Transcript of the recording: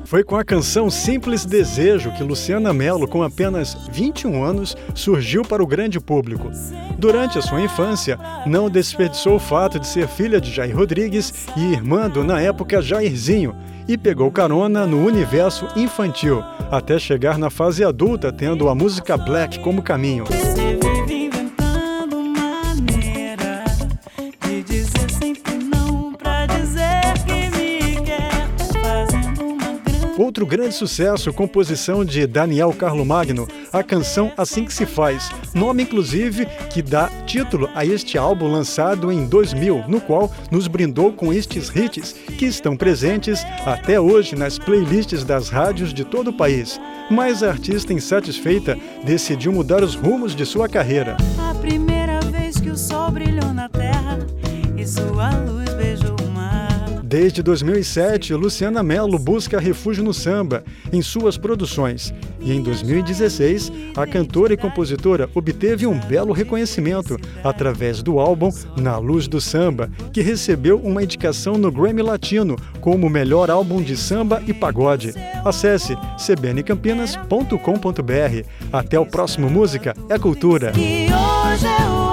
Foi com a canção Simples Desejo que Luciana Mello, com apenas 21 anos, surgiu para o grande público. Durante a sua infância, não desperdiçou o fato de ser filha de Jair Rodrigues e irmã do, na época, Jairzinho, e pegou carona no universo infantil, até chegar na fase adulta, tendo a música Black como caminho. Outro grande sucesso, composição de Daniel Carlomagno, a canção Assim Que Se Faz, nome inclusive que dá título a este álbum lançado em 2000, no qual nos brindou com estes hits que estão presentes até hoje nas playlists das rádios de todo o país. Mas a artista insatisfeita decidiu mudar os rumos de sua carreira. A primeira vez que o sol brilhou na terra e sua luz beijou o mar. Desde 2007, Luciana Mello busca refúgio no samba em suas produções. E em 2016, a cantora e compositora obteve um belo reconhecimento através do álbum Na Luz do Samba, que recebeu uma indicação no Grammy Latino como melhor álbum de samba e pagode. Acesse cbncampinas.com.br. Até o próximo Música é Cultura. Que hoje é